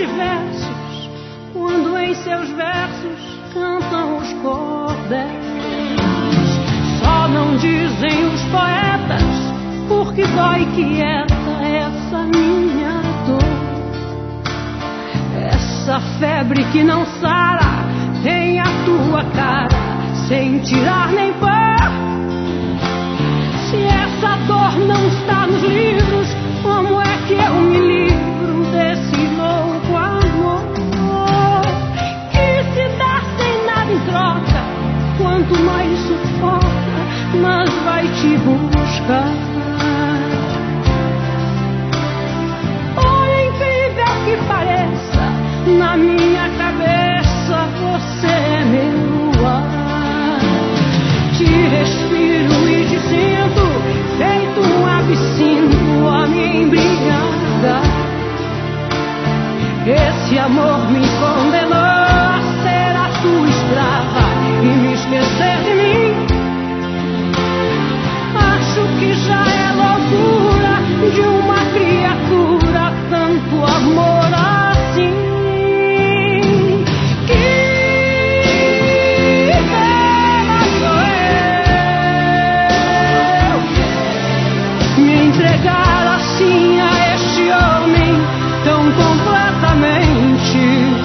de versos, quando em seus versos cantam os cordéis. Só não dizem os poetas, porque dói quieta essa minha dor. Essa febre que não sara tem a tua cara, sem tirar nem pôr. Se essa dor não está nos livros, como é que eu me livro desse louco amor? Que se dá sem nada em troca, quanto mais sufoca, mas vai te buscar. Olha, incrível que pareça, na minha cabeça você é meu ar. Te respiro e te sinto, feito um absinto a me embriagar. Esse amor me condenou a ser a tua escrava e me esquecer de mim. Acho que já é loucura de uma criatura, tanto amor assim. Entregar assim a este homem tão completamente.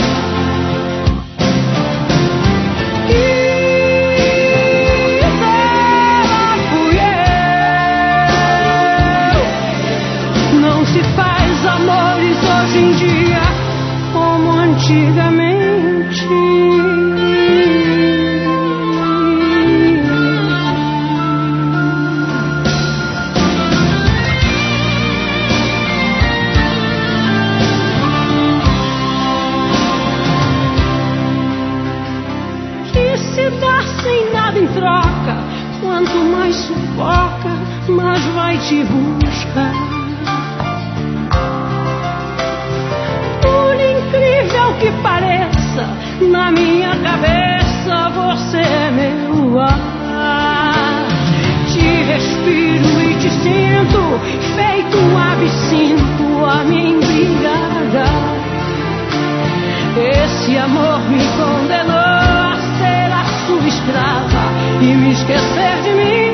E dela fui eu. Não se faz amores hoje em dia como antigamente. Sem nada em troca, quanto mais sufoca, mais vai te buscar. Por incrível que pareça, na minha cabeça você é meu ar. Te respiro e te sinto, feito um absinto a me embriagar. Esse amor me condenou escrava e me esquecer de mim.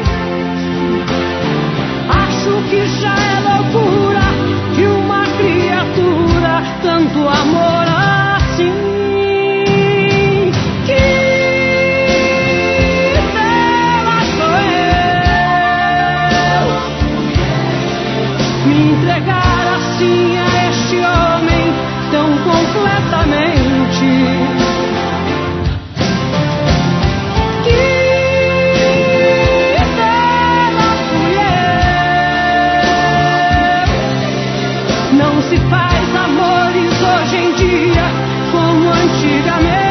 Acho que já é loucura de uma criatura, tanto amor assim. Que dela sou eu. Me entregar assim a este homem tão completamente. Não se faz amores hoje em dia como antigamente.